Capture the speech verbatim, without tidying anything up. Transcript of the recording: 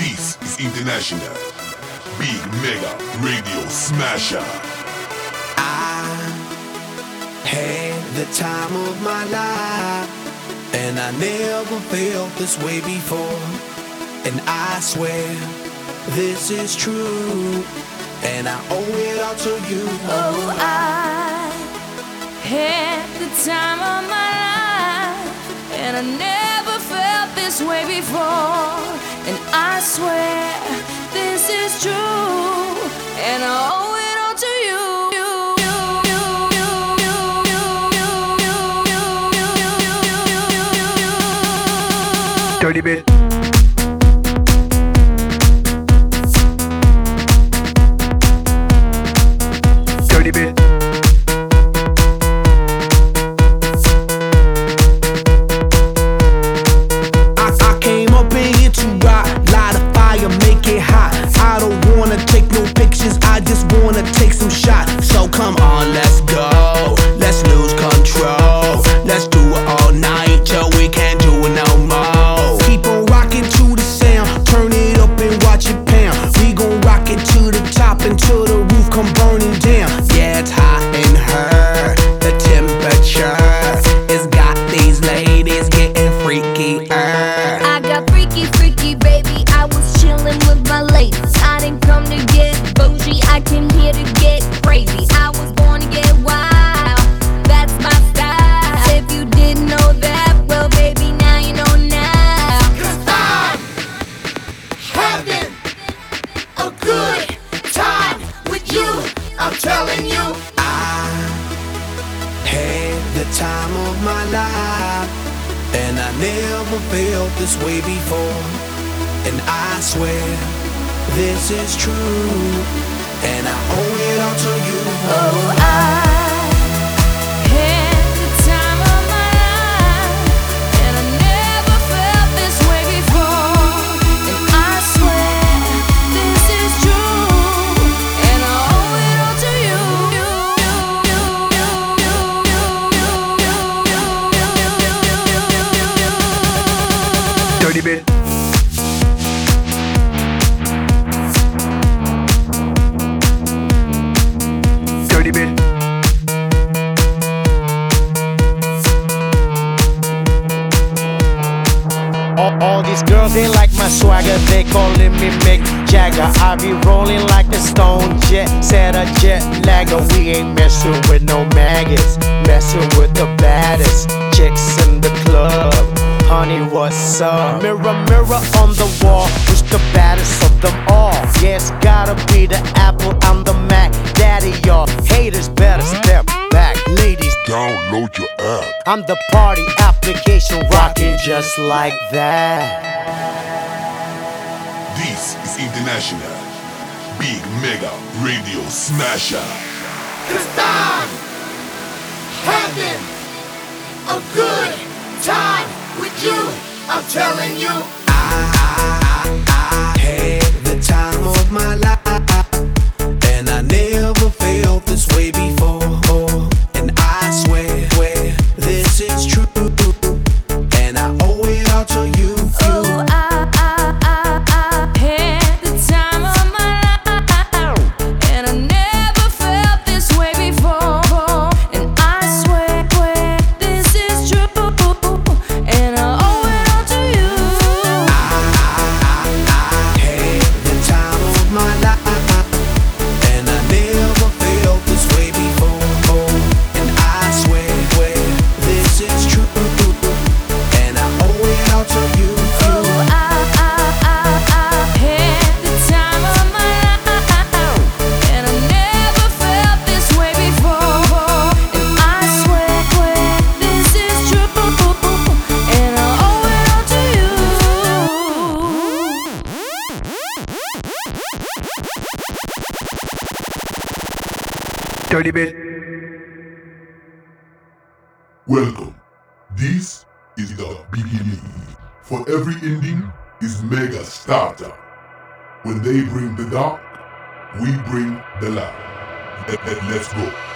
This is International Big Mega Radio Smasher. I had the time of my life, and I never felt this way before. And I swear this is true, and I owe it all to you. Oh, I had the time of my life, and I never felt this way before. And I swear this is true, and I owe it all to you. Dirty bit. Dirty bit. I, I came up in here to rock, light a fire, make it hot. I don't wanna take no pictures, I just wanna take some shots. So come on, let's go, let's lose control. Let's do it all night till we can't do it no more. Keep on rocking to the sound, turn it up and watch it pound. We gon' rock it to the top until the roof come burning down. Yeah, it's hot in her, the temperature has got these ladies getting freaky. I got freaky, freaky, baby. I was chillin' with my ladies. I didn't come to get bougie, I came here to get crazy. I was born to get wild, that's my style. If you didn't know that, well, baby, now you know now. Cause I'm having a good time with you, I'm telling you. I had the time of my life, and I never felt this way before. And I swear this is true, and I owe it all to you. Oh, I had the time of my life, and I never felt this way before. And I swear this is true, and I owe it all to you. Dirty bit. Dirty bit. All, all these girls, they like my swagger, they calling me Mick Jagger. I be rolling like a stone jet, set a jet lagger. We ain't messing with no maggots, messing with the baddest chicks in the club. Honey, what's up? Mirror, mirror on the wall, who's the baddest of them all? Yeah, it's gotta be the Apple, I'm the Mac. Daddy, y'all haters better step back. Ladies, Download your app. I'm the party application rocking just like that. This is International Big Mega Radio Smasher. Cause I'm having a good time with you, I'm telling you. I had the time of my life, and I never felt this way before. And I swear, swear this is true, and I owe it all to you. Oh, I, I, I, I had the time of my life, and I never felt this way before. And I swear, swear this is true, and I owe it all to you. I had the time of my life, and I never felt this way before. And I swear, swear this is true, and I owe it all to you. Oh, I, I, I, I had the time of my life, and I never felt this way before. And I swear, swear this is true, and I owe it all to you. Dirty bit. Welcome. This is the beginning. For every ending is mega starter. When they bring the dark, we bring the light. Let, let, let's go.